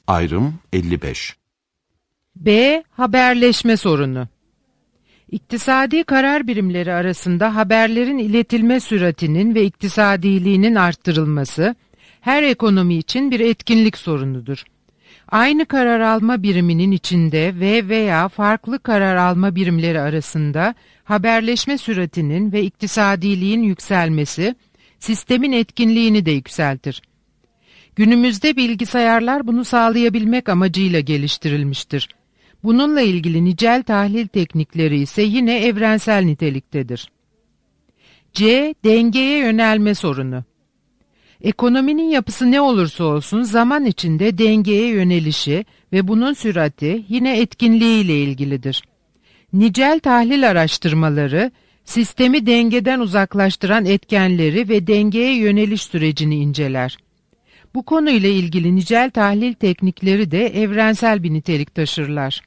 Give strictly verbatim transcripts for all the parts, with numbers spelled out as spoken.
Ayrım elli beş. B. Haberleşme sorunu. İktisadi karar birimleri arasında haberlerin iletilme süratinin ve iktisadiliğinin arttırılması, her ekonomi için bir etkinlik sorunudur. Aynı karar alma biriminin içinde ve veya farklı karar alma birimleri arasında haberleşme süratinin ve iktisadiliğin yükselmesi, sistemin etkinliğini de yükseltir. Günümüzde bilgisayarlar bunu sağlayabilmek amacıyla geliştirilmiştir. Bununla ilgili nicel tahlil teknikleri ise yine evrensel niteliktedir. C. Dengeye yönelme sorunu. Ekonominin yapısı ne olursa olsun zaman içinde dengeye yönelişi ve bunun sürati yine etkinliği ile ilgilidir. Nicel tahlil araştırmaları, sistemi dengeden uzaklaştıran etkenleri ve dengeye yöneliş sürecini inceler. Bu konuyla ilgili nicel tahlil teknikleri de evrensel bir nitelik taşırlar.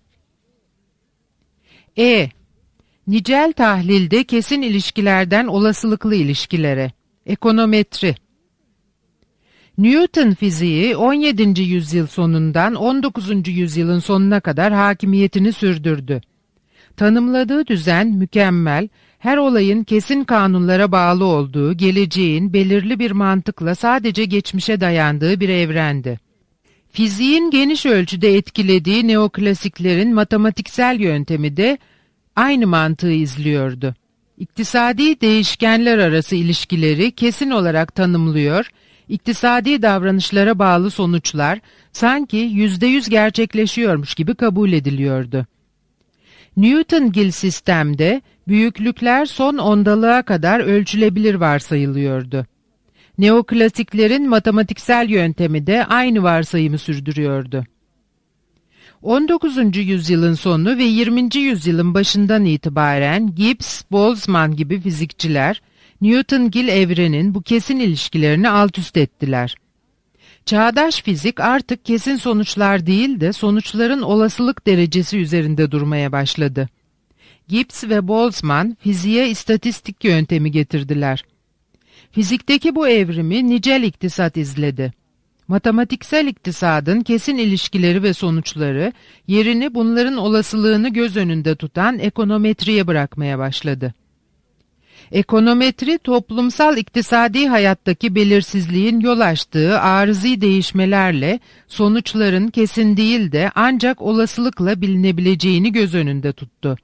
E. Nicel tahlilde kesin ilişkilerden olasılıklı ilişkilere. Ekonometri. Newton fiziği on yedinci yüzyıl sonundan on dokuzuncu yüzyılın sonuna kadar hakimiyetini sürdürdü. Tanımladığı düzen mükemmel, her olayın kesin kanunlara bağlı olduğu, geleceğin belirli bir mantıkla sadece geçmişe dayandığı bir evrendi. Fiziğin geniş ölçüde etkilediği neoklasiklerin matematiksel yöntemi de aynı mantığı izliyordu. İktisadi değişkenler arası ilişkileri kesin olarak tanımlıyor, iktisadi davranışlara bağlı sonuçlar sanki yüzde yüz gerçekleşiyormuş gibi kabul ediliyordu. Newtongil sistemde büyüklükler son ondalığa kadar ölçülebilir varsayılıyordu. Neoklasiklerin matematiksel yöntemi de aynı varsayımı sürdürüyordu. on dokuzuncu yüzyılın sonu ve yirminci yüzyılın başından itibaren Gibbs, Boltzmann gibi fizikçiler, Newtongil evrenin bu kesin ilişkilerini altüst ettiler. Çağdaş fizik artık kesin sonuçlar değil de sonuçların olasılık derecesi üzerinde durmaya başladı. Gibbs ve Boltzmann fiziğe istatistik yöntemi getirdiler. Fizikteki bu evrimi nicel iktisat izledi. Matematiksel iktisadın kesin ilişkileri ve sonuçları yerini bunların olasılığını göz önünde tutan ekonometriye bırakmaya başladı. Ekonometri, toplumsal iktisadi hayattaki belirsizliğin yol açtığı arızi değişmelerle sonuçların kesin değil de ancak olasılıkla bilinebileceğini göz önünde tuttu.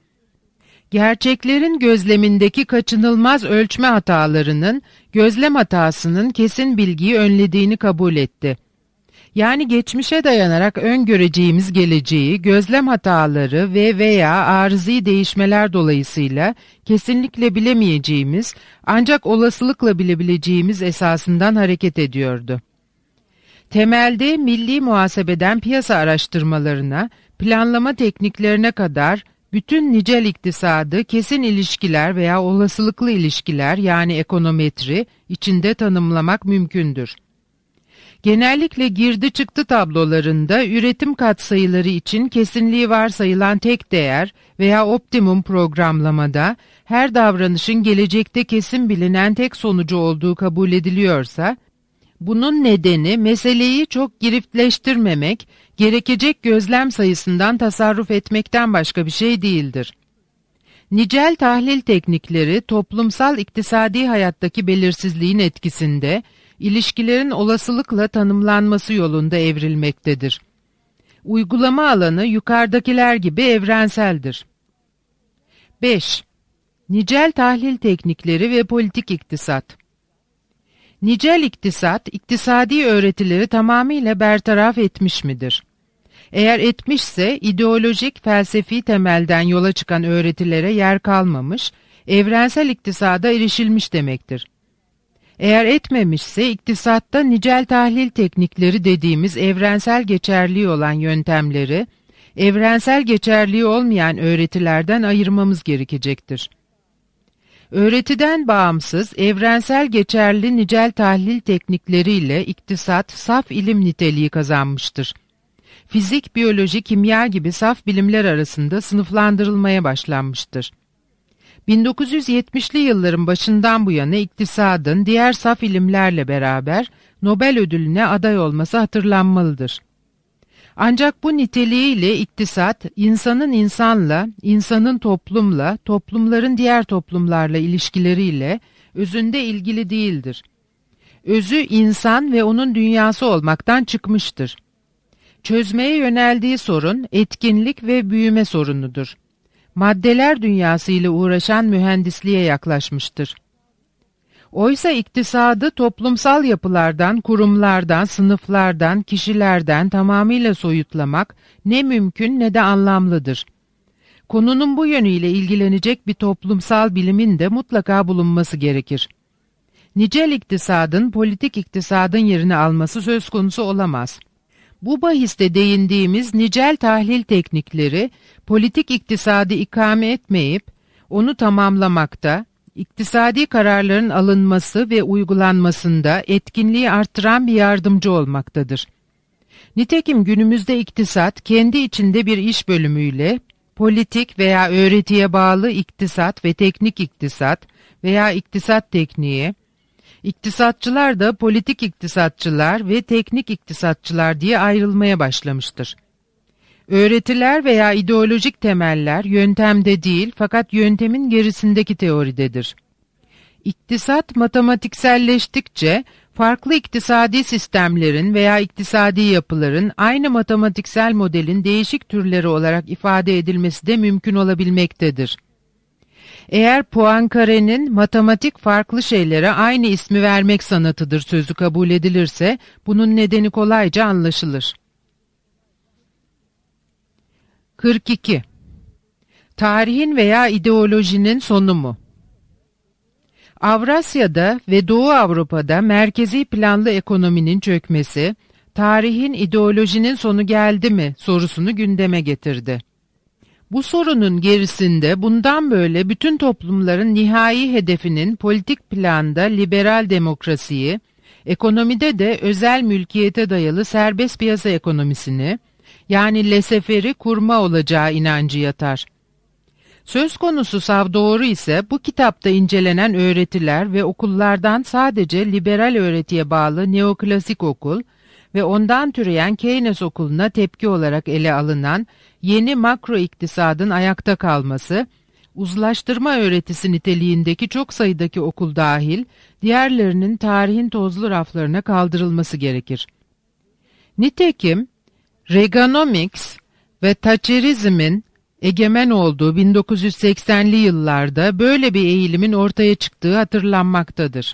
Gerçeklerin gözlemindeki kaçınılmaz ölçme hatalarının, gözlem hatasının kesin bilgiyi önlediğini kabul etti. Yani geçmişe dayanarak öngöreceğimiz geleceği, gözlem hataları ve veya arızi değişmeler dolayısıyla kesinlikle bilemeyeceğimiz, ancak olasılıkla bilebileceğimiz esasından hareket ediyordu. Temelde milli muhasebeden piyasa araştırmalarına, planlama tekniklerine kadar bütün nicel iktisadı kesin ilişkiler veya olasılıklı ilişkiler yani ekonometri içinde tanımlamak mümkündür. Genellikle girdi çıktı tablolarında üretim katsayıları için kesinliği varsayılan tek değer veya optimum programlamada her davranışın gelecekte kesin bilinen tek sonucu olduğu kabul ediliyorsa, bunun nedeni meseleyi çok giriftleştirmemek, gerekecek gözlem sayısından tasarruf etmekten başka bir şey değildir. Nicel tahlil teknikleri toplumsal iktisadi hayattaki belirsizliğin etkisinde, ilişkilerin olasılıkla tanımlanması yolunda evrilmektedir. Uygulama alanı yukarıdakiler gibi evrenseldir. beş. Nicel tahlil teknikleri ve politik iktisat. Nicel iktisat, iktisadi öğretileri tamamıyla bertaraf etmiş midir? Eğer etmişse, ideolojik, felsefi temelden yola çıkan öğretilere yer kalmamış, evrensel iktisada erişilmiş demektir. Eğer etmemişse, iktisatta nicel tahlil teknikleri dediğimiz evrensel geçerliği olan yöntemleri, evrensel geçerliği olmayan öğretilerden ayırmamız gerekecektir. Öğretiden bağımsız, evrensel geçerli nicel tahlil teknikleriyle iktisat saf ilim niteliği kazanmıştır. Fizik, biyoloji, kimya gibi saf bilimler arasında sınıflandırılmaya başlanmıştır. bin dokuz yüz yetmişli yılların başından bu yana iktisadın diğer saf ilimlerle beraber Nobel ödülüne aday olması hatırlanmalıdır. Ancak bu niteliğiyle iktisat, insanın insanla, insanın toplumla, toplumların diğer toplumlarla ilişkileriyle özünde ilgili değildir. Özü insan ve onun dünyası olmaktan çıkmıştır. Çözmeye yöneldiği sorun etkinlik ve büyüme sorunudur. Maddeler dünyası ile uğraşan mühendisliğe yaklaşmıştır. Oysa iktisadı toplumsal yapılardan, kurumlardan, sınıflardan, kişilerden tamamıyla soyutlamak ne mümkün ne de anlamlıdır. Konunun bu yönüyle ilgilenecek bir toplumsal bilimin de mutlaka bulunması gerekir. Nicel iktisadın politik iktisadın yerini alması söz konusu olamaz. Bu bahiste değindiğimiz nicel tahlil teknikleri politik iktisadı ikame etmeyip onu tamamlamakta, iktisadi kararların alınması ve uygulanmasında etkinliği artıran bir yardımcı olmaktadır. Nitekim günümüzde iktisat kendi içinde bir iş bölümüyle politik veya öğretiye bağlı iktisat ve teknik iktisat veya iktisat tekniği, İktisatçılar da politik iktisatçılar ve teknik iktisatçılar diye ayrılmaya başlamıştır. Öğretiler veya ideolojik temeller yöntemde değil fakat yöntemin gerisindeki teoridedir. İktisat matematikselleştikçe farklı iktisadi sistemlerin veya iktisadi yapıların aynı matematiksel modelin değişik türleri olarak ifade edilmesi de mümkün olabilmektedir. Eğer Poincaré'nin matematik farklı şeylere aynı ismi vermek sanatıdır sözü kabul edilirse, bunun nedeni kolayca anlaşılır. kırk iki. Tarihin veya ideolojinin sonu mu? Avrasya'da ve Doğu Avrupa'da merkezi planlı ekonominin çökmesi, tarihin ideolojinin sonu geldi mi sorusunu gündeme getirdi. Bu sorunun gerisinde bundan böyle bütün toplumların nihai hedefinin politik planda liberal demokrasiyi, ekonomide de özel mülkiyete dayalı serbest piyasa ekonomisini, yani laissez-faire'i kurma olacağı inancı yatar. Söz konusu sav doğru ise bu kitapta incelenen öğretiler ve okullardan sadece liberal öğretiye bağlı neoklasik okul ve ondan türeyen Keynes okuluna tepki olarak ele alınan yeni makro iktisadın ayakta kalması, uzlaştırma öğretisi niteliğindeki çok sayıdaki okul dahil, diğerlerinin tarihin tozlu raflarına kaldırılması gerekir. Nitekim, Reaganomics ve Thatcherizmin egemen olduğu bin dokuz yüz seksenli yıllarda böyle bir eğilimin ortaya çıktığı hatırlanmaktadır.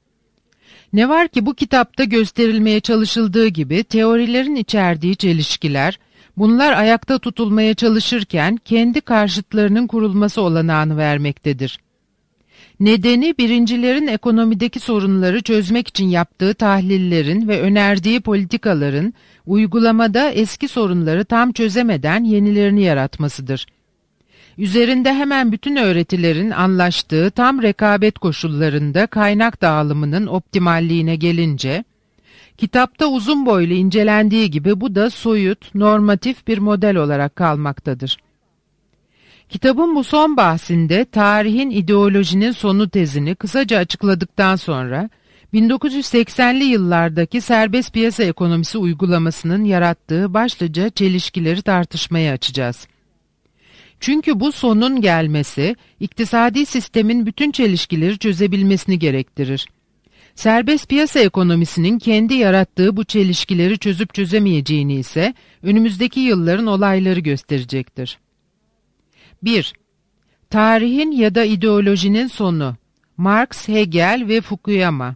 Ne var ki bu kitapta gösterilmeye çalışıldığı gibi teorilerin içerdiği çelişkiler, bunlar ayakta tutulmaya çalışırken kendi karşıtlarının kurulması olanağını vermektedir. Nedeni birincilerin ekonomideki sorunları çözmek için yaptığı tahlillerin ve önerdiği politikaların uygulamada eski sorunları tam çözemeden yenilerini yaratmasıdır. Üzerinde hemen bütün öğretilerin anlaştığı tam rekabet koşullarında kaynak dağılımının optimalliğine gelince, kitapta uzun boylu incelendiği gibi bu da soyut, normatif bir model olarak kalmaktadır. Kitabın bu son bahsinde tarihin ideolojinin sonu tezini kısaca açıkladıktan sonra, bin dokuz yüz seksenli yıllardaki serbest piyasa ekonomisi uygulamasının yarattığı başlıca çelişkileri tartışmaya açacağız. Çünkü bu sonun gelmesi, iktisadi sistemin bütün çelişkileri çözebilmesini gerektirir. Serbest piyasa ekonomisinin kendi yarattığı bu çelişkileri çözüp çözemeyeceğini ise önümüzdeki yılların olayları gösterecektir. bir. Tarihin ya da ideolojinin sonu. Marx, Hegel ve Fukuyama.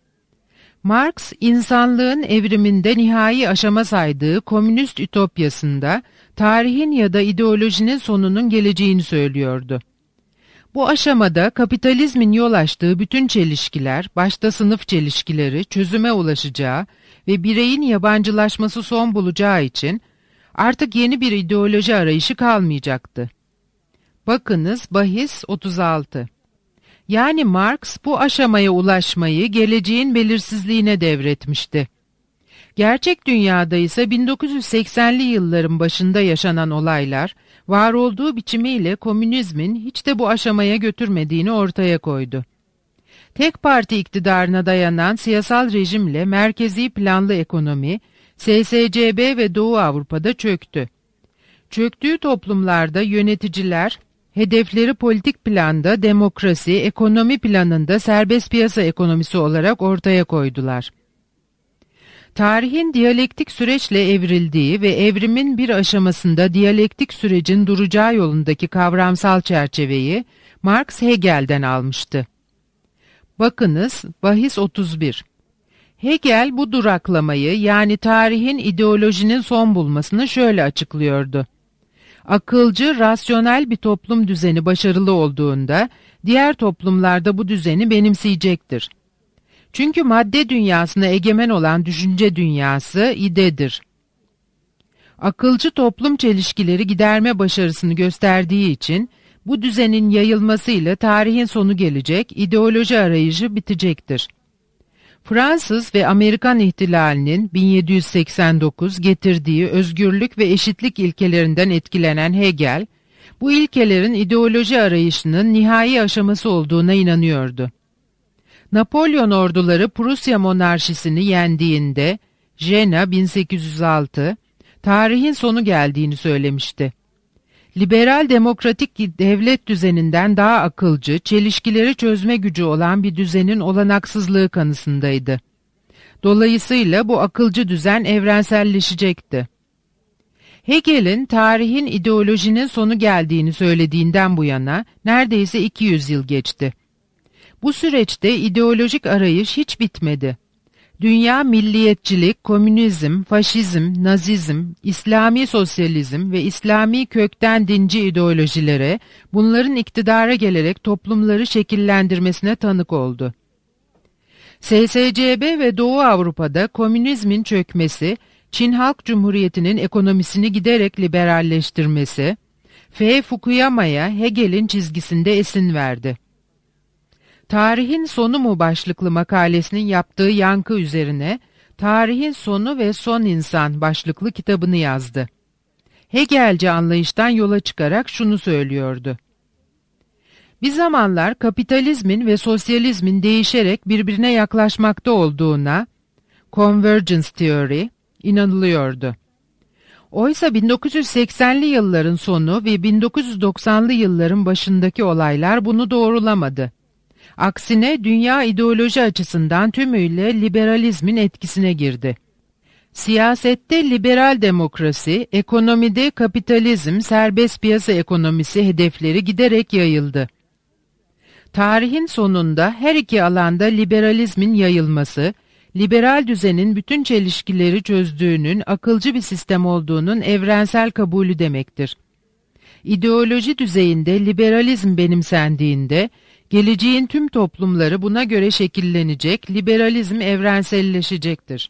Marx, insanlığın evriminde nihai aşama saydığı komünist ütopyasında tarihin ya da ideolojinin sonunun geleceğini söylüyordu. Bu aşamada kapitalizmin yol açtığı bütün çelişkiler, başta sınıf çelişkileri çözüme ulaşacağı ve bireyin yabancılaşması son bulacağı için artık yeni bir ideoloji arayışı kalmayacaktı. Bakınız bahis otuz altı. Yani Marx bu aşamaya ulaşmayı geleceğin belirsizliğine devretmişti. Gerçek dünyada ise bin dokuz yüz seksenli yılların başında yaşanan olaylar, var olduğu biçimiyle komünizmin hiç de bu aşamaya götürmediğini ortaya koydu. Tek parti iktidarına dayanan siyasal rejimle merkezi planlı ekonomi, S S C B ve Doğu Avrupa'da çöktü. Çöktüğü toplumlarda yöneticiler, hedefleri politik planda demokrasi, ekonomi planında serbest piyasa ekonomisi olarak ortaya koydular. Tarihin diyalektik süreçle evrildiği ve evrimin bir aşamasında diyalektik sürecin duracağı yolundaki kavramsal çerçeveyi Marx Hegel'den almıştı. Bakınız, bahis otuz bir. Hegel bu duraklamayı, yani tarihin ideolojinin son bulmasını şöyle açıklıyordu. Akılcı, rasyonel bir toplum düzeni başarılı olduğunda, diğer toplumlarda bu düzeni benimseyecektir. Çünkü madde dünyasına egemen olan düşünce dünyası idedir. Akılcı toplum çelişkileri giderme başarısını gösterdiği için, bu düzenin yayılmasıyla tarihin sonu gelecek, ideoloji arayışı bitecektir. Fransız ve Amerikan ihtilalinin bin yedi yüz seksen dokuz getirdiği özgürlük ve eşitlik ilkelerinden etkilenen Hegel, bu ilkelerin ideoloji arayışının nihai aşaması olduğuna inanıyordu. Napolyon orduları Prusya monarşisini yendiğinde, Jena bin sekiz yüz altı, tarihin sonu geldiğini söylemişti. Liberal demokratik devlet düzeninden daha akılcı, çelişkileri çözme gücü olan bir düzenin olanaksızlığı kanısındaydı. Dolayısıyla bu akılcı düzen evrenselleşecekti. Hegel'in tarihin ideolojinin sonu geldiğini söylediğinden bu yana neredeyse iki yüz yıl geçti. Bu süreçte ideolojik arayış hiç bitmedi. Dünya milliyetçilik, komünizm, faşizm, nazizm, İslami sosyalizm ve İslami kökten dinci ideolojilere, bunların iktidara gelerek toplumları şekillendirmesine tanık oldu. S S C B ve Doğu Avrupa'da komünizmin çökmesi, Çin Halk Cumhuriyeti'nin ekonomisini giderek liberalleştirmesi, F. Fukuyama'ya Hegel'in çizgisinde esin verdi. Tarihin Sonu mu başlıklı makalesinin yaptığı yankı üzerine Tarihin Sonu ve Son İnsan başlıklı kitabını yazdı. Hegelci anlayıştan yola çıkarak şunu söylüyordu. Bir zamanlar kapitalizmin ve sosyalizmin değişerek birbirine yaklaşmakta olduğuna, convergence theory, inanılıyordu. Oysa bin dokuz yüz seksenli yılların sonu ve bin dokuz yüz doksanlı yılların başındaki olaylar bunu doğrulamadı. Aksine dünya ideoloji açısından tümüyle liberalizmin etkisine girdi. Siyasette liberal demokrasi, ekonomide kapitalizm, serbest piyasa ekonomisi hedefleri giderek yayıldı. Tarihin sonunda her iki alanda liberalizmin yayılması, liberal düzenin bütün çelişkileri çözdüğünün akılcı bir sistem olduğunun evrensel kabulü demektir. İdeoloji düzeyinde liberalizm benimsendiğinde, geleceğin tüm toplumları buna göre şekillenecek, liberalizm evrenselleşecektir.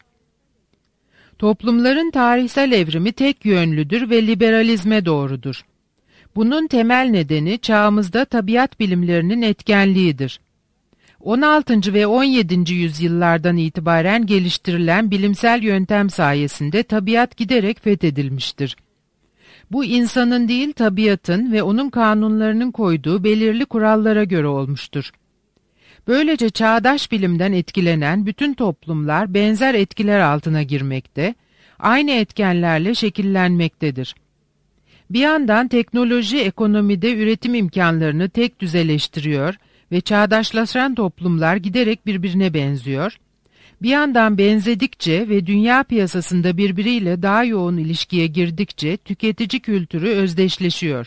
Toplumların tarihsel evrimi tek yönlüdür ve liberalizme doğrudur. Bunun temel nedeni çağımızda tabiat bilimlerinin etkenliğidir. on altıncı ve on yedinci yüzyıllardan itibaren geliştirilen bilimsel yöntem sayesinde tabiat giderek fethedilmiştir. Bu insanın değil tabiatın ve onun kanunlarının koyduğu belirli kurallara göre olmuştur. Böylece çağdaş bilimden etkilenen bütün toplumlar benzer etkiler altına girmekte, aynı etkenlerle şekillenmektedir. Bir yandan teknoloji ekonomide üretim imkanlarını tek düzeleştiriyor ve çağdaşlaşan toplumlar giderek birbirine benziyor. Bir yandan benzedikçe ve dünya piyasasında birbiriyle daha yoğun ilişkiye girdikçe tüketici kültürü özdeşleşiyor.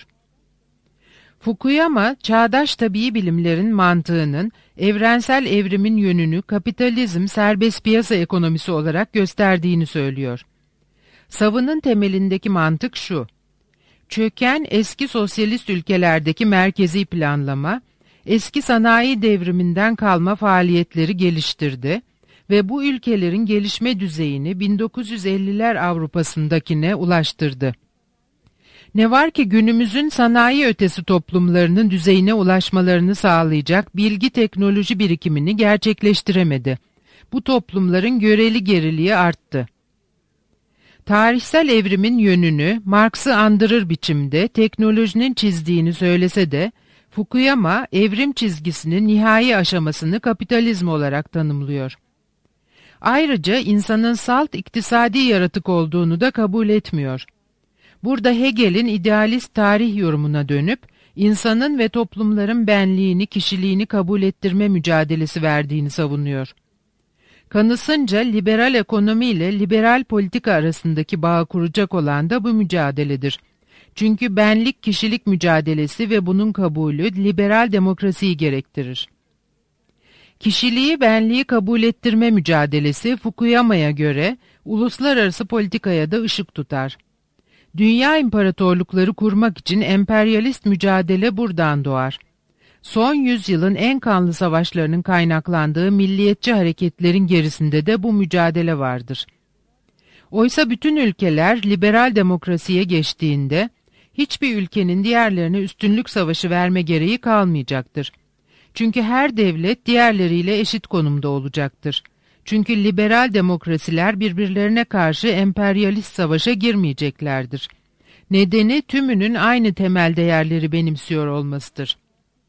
Fukuyama, çağdaş tabii bilimlerin mantığının evrensel evrimin yönünü kapitalizm serbest piyasa ekonomisi olarak gösterdiğini söylüyor. Savının temelindeki mantık şu: çöken eski sosyalist ülkelerdeki merkezi planlama, eski sanayi devriminden kalma faaliyetleri geliştirdi ve bu ülkelerin gelişme düzeyini bin dokuz yüz elliler Avrupa'sındakine ulaştırdı. Ne var ki günümüzün sanayi ötesi toplumlarının düzeyine ulaşmalarını sağlayacak bilgi teknoloji birikimini gerçekleştiremedi. Bu toplumların göreli geriliği arttı. Tarihsel evrimin yönünü Marx'ı andırır biçimde teknolojinin çizdiğini söylese de, Fukuyama evrim çizgisinin nihai aşamasını kapitalizm olarak tanımlıyor. Ayrıca insanın salt iktisadi yaratık olduğunu da kabul etmiyor. Burada Hegel'in idealist tarih yorumuna dönüp, insanın ve toplumların benliğini, kişiliğini kabul ettirme mücadelesi verdiğini savunuyor. Kanısınca liberal ekonomi ile liberal politika arasındaki bağı kuracak olan da bu mücadeledir. Çünkü benlik kişilik mücadelesi ve bunun kabulü liberal demokrasiyi gerektirir. Kişiliği benliği kabul ettirme mücadelesi Fukuyama'ya göre uluslararası politikaya da ışık tutar. Dünya imparatorlukları kurmak için emperyalist mücadele buradan doğar. Son yüzyılın en kanlı savaşlarının kaynaklandığı milliyetçi hareketlerin gerisinde de bu mücadele vardır. Oysa bütün ülkeler liberal demokrasiye geçtiğinde hiçbir ülkenin diğerlerine üstünlük savaşı verme gereği kalmayacaktır. Çünkü her devlet diğerleriyle eşit konumda olacaktır. Çünkü liberal demokrasiler birbirlerine karşı emperyalist savaşa girmeyeceklerdir. Nedeni tümünün aynı temel değerleri benimsiyor olmasıdır.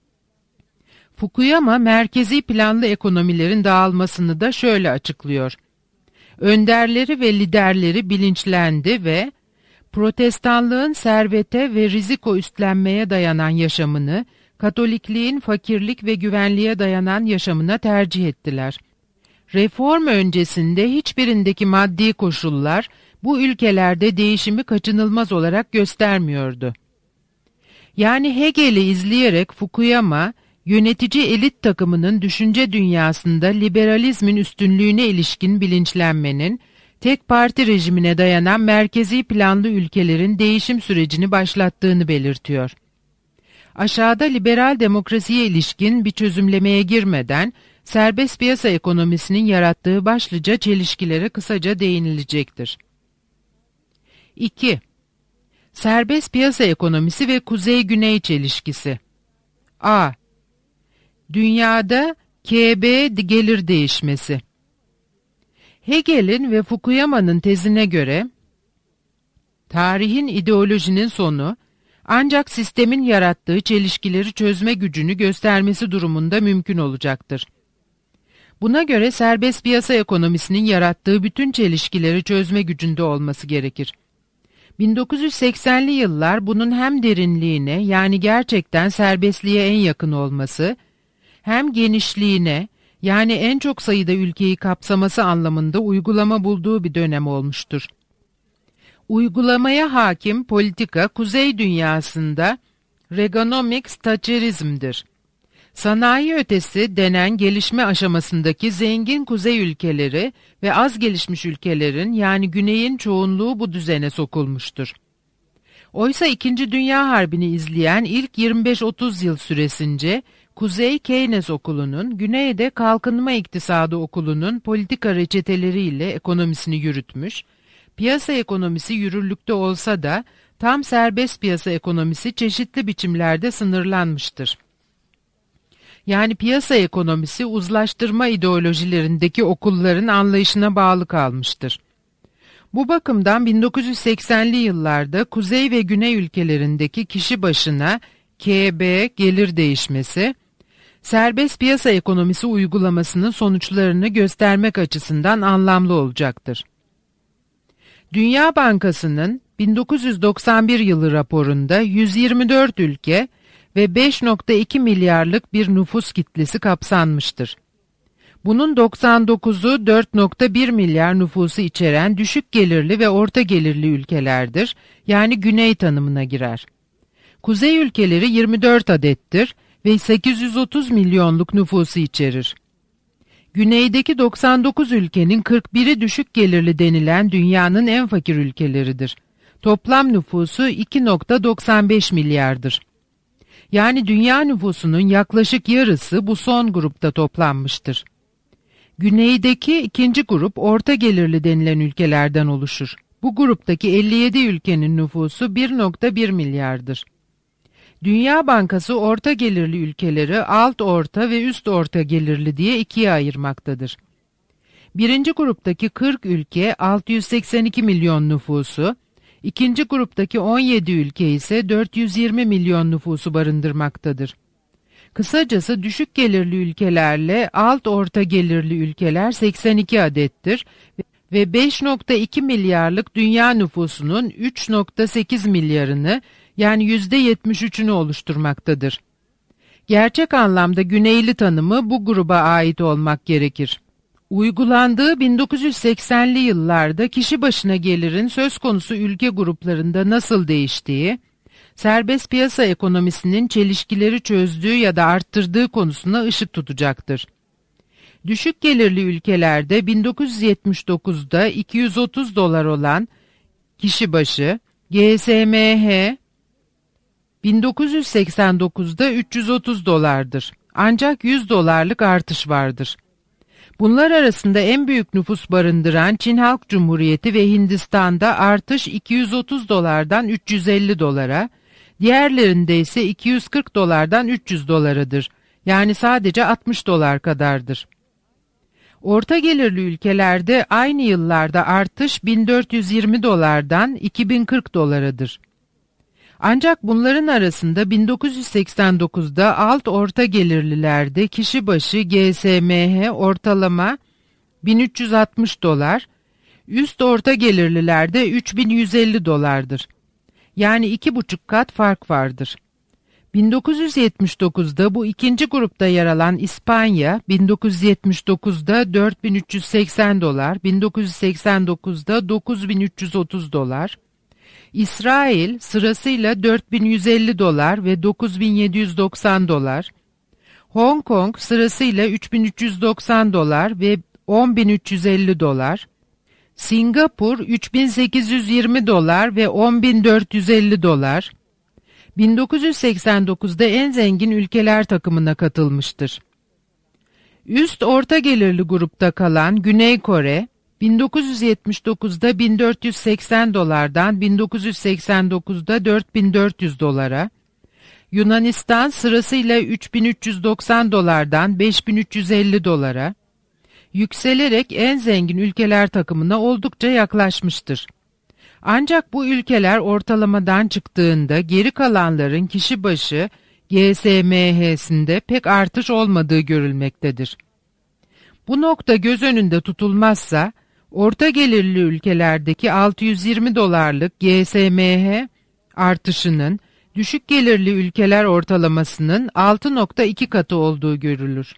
Fukuyama merkezi planlı ekonomilerin dağılmasını da şöyle açıklıyor. Önderleri ve liderleri bilinçlendi ve protestanlığın servete ve riziko üstlenmeye dayanan yaşamını, Katolikliğin fakirlik ve güvenliğe dayanan yaşamına tercih ettiler. Reform öncesinde hiçbirindeki maddi koşullar bu ülkelerde değişimi kaçınılmaz olarak göstermiyordu. Yani Hegel'i izleyerek Fukuyama, yönetici elit takımının düşünce dünyasında liberalizmin üstünlüğüne ilişkin bilinçlenmenin, tek parti rejimine dayanan merkezi planlı ülkelerin değişim sürecini başlattığını belirtiyor. Aşağıda liberal demokrasiye ilişkin bir çözümlemeye girmeden, serbest piyasa ekonomisinin yarattığı başlıca çelişkilere kısaca değinilecektir. iki. Serbest piyasa ekonomisi ve kuzey-güney çelişkisi. A. Dünyada K B gelir değişmesi. Hegel'in ve Fukuyama'nın tezine göre, tarihin ideolojinin sonu, ancak sistemin yarattığı çelişkileri çözme gücünü göstermesi durumunda mümkün olacaktır. Buna göre serbest piyasa ekonomisinin yarattığı bütün çelişkileri çözme gücünde olması gerekir. bin dokuz yüz seksenli yıllar bunun hem derinliğine, yani gerçekten serbestliğe en yakın olması, hem genişliğine, yani en çok sayıda ülkeyi kapsaması anlamında uygulama bulduğu bir dönem olmuştur. Uygulamaya hakim politika kuzey dünyasında Reaganomics Thatcherizm'dir. Sanayi ötesi denen gelişme aşamasındaki zengin kuzey ülkeleri ve az gelişmiş ülkelerin, yani güneyin çoğunluğu bu düzene sokulmuştur. Oysa İkinci Dünya Harbi'ni izleyen ilk yirmi beş otuz yıl süresince Kuzey Keynes Okulu'nun, güneyde Kalkınma İktisadı Okulu'nun politika reçeteleriyle ekonomisini yürütmüş, piyasa ekonomisi yürürlükte olsa da tam serbest piyasa ekonomisi çeşitli biçimlerde sınırlanmıştır. Yani piyasa ekonomisi uzlaştırma ideolojilerindeki okulların anlayışına bağlı kalmıştır. Bu bakımdan bin dokuz yüz seksenli yıllarda kuzey ve güney ülkelerindeki kişi başına K B gelir değişmesi, serbest piyasa ekonomisi uygulamasının sonuçlarını göstermek açısından anlamlı olacaktır. Dünya Bankası'nın bin dokuz yüz doksan bir yılı raporunda yüz yirmi dört ülke ve beş nokta iki milyarlık bir nüfus kitlesi kapsanmıştır. Bunun doksan dokuzu dört nokta bir milyar nüfusu içeren düşük gelirli ve orta gelirli ülkelerdir, yani güney tanımına girer. Kuzey ülkeleri yirmi dört adettir ve sekiz yüz otuz milyonluk nüfusu içerir. Güneydeki doksan dokuz ülkenin kırk biri düşük gelirli denilen dünyanın en fakir ülkeleridir. Toplam nüfusu iki nokta doksan beş milyardır. Yani dünya nüfusunun yaklaşık yarısı bu son grupta toplanmıştır. Güneydeki ikinci grup orta gelirli denilen ülkelerden oluşur. Bu gruptaki elli yedi ülkenin nüfusu bir nokta bir milyardır. Dünya Bankası orta gelirli ülkeleri alt orta ve üst orta gelirli diye ikiye ayırmaktadır. Birinci gruptaki kırk ülke altı yüz seksen iki milyon nüfusu, ikinci gruptaki on yedi ülke ise dört yüz yirmi milyon nüfusu barındırmaktadır. Kısacası düşük gelirli ülkelerle alt orta gelirli ülkeler seksen iki adettir ve beş nokta iki milyarlık dünya nüfusunun üç nokta sekiz milyarını yani yüzde yetmiş üçünü oluşturmaktadır. Gerçek anlamda güneyli tanımı bu gruba ait olmak gerekir. Uygulandığı bin dokuz yüz seksenli yıllarda kişi başına gelirin söz konusu ülke gruplarında nasıl değiştiği, serbest piyasa ekonomisinin çelişkileri çözdüğü ya da arttırdığı konusuna ışık tutacaktır. Düşük gelirli ülkelerde bin dokuz yüz yetmiş dokuzda iki yüz otuz dolar olan kişi başı G S M H bin dokuz yüz seksen dokuzda üç yüz otuz dolardır. Ancak yüz dolarlık artış vardır. Bunlar arasında en büyük nüfus barındıran Çin Halk Cumhuriyeti ve Hindistan'da artış iki yüz otuz dolardan üç yüz elli dolara, diğerlerinde ise iki yüz kırk dolardan üç yüz dolaradır. Yani sadece altmış dolar kadardır. Orta gelirli ülkelerde aynı yıllarda artış bin dört yüz yirmi dolardan iki bin kırk dolaradır. Ancak bunların arasında bin dokuz yüz seksen dokuzda alt orta gelirlilerde kişi başı G S M H ortalama bin üç yüz altmış dolar, üst orta gelirlilerde üç bin yüz elli dolardır. Yani iki buçuk kat fark vardır. bin dokuz yüz yetmiş dokuzda bu ikinci grupta yer alan İspanya, bin dokuz yüz yetmiş dokuzda dört bin üç yüz seksen dolar, bin dokuz yüz seksen dokuzda dokuz bin üç yüz otuz dolar, İsrail sırasıyla dört bin yüz elli dolar ve dokuz bin yedi yüz doksan dolar, Hong Kong sırasıyla üç bin üç yüz doksan dolar ve on bin üç yüz elli dolar, Singapur üç bin sekiz yüz yirmi dolar ve on bin dört yüz elli dolar, bin dokuz yüz seksen dokuzda en zengin ülkeler takımına katılmıştır. Üst orta gelirli grupta kalan Güney Kore, bin dokuz yüz yetmiş dokuzda bin dört yüz seksen dolardan bin dokuz yüz seksen dokuzda dört bin dört yüz dolara, Yunanistan sırasıyla üç bin üç yüz doksan dolardan beş bin üç yüz elli dolara, yükselerek en zengin ülkeler takımına oldukça yaklaşmıştır. Ancak bu ülkeler ortalamadan çıktığında geri kalanların kişi başı G S M H'sinde pek artış olmadığı görülmektedir. Bu nokta göz önünde tutulmazsa, orta gelirli ülkelerdeki altı yüz yirmi dolarlık G S M H artışının düşük gelirli ülkeler ortalamasının altı nokta iki katı olduğu görülür.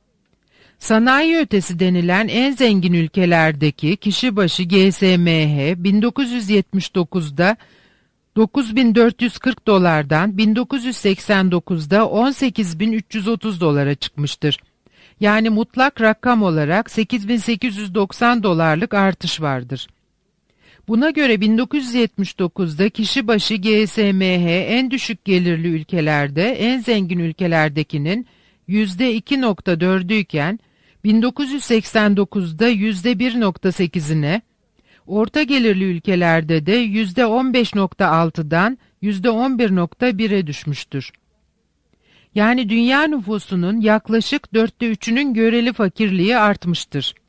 Sanayi ötesi denilen en zengin ülkelerdeki kişi başı G S M H bin dokuz yüz yetmiş dokuzda dokuz bin dört yüz kırk dolardan bin dokuz yüz seksen dokuzda on sekiz bin üç yüz otuz dolara çıkmıştır. Yani mutlak rakam olarak sekiz bin sekiz yüz doksan dolarlık artış vardır. Buna göre bin dokuz yüz yetmiş dokuzda kişi başı G S M H en düşük gelirli ülkelerde en zengin ülkelerdekinin yüzde iki nokta dördü iken bin dokuz yüz seksen dokuzda yüzde bir nokta sekizine, orta gelirli ülkelerde de yüzde on beş nokta altıdan yüzde on bir nokta bire düşmüştür. Yani dünya nüfusunun yaklaşık dörtte üçünün göreli fakirliği artmıştır.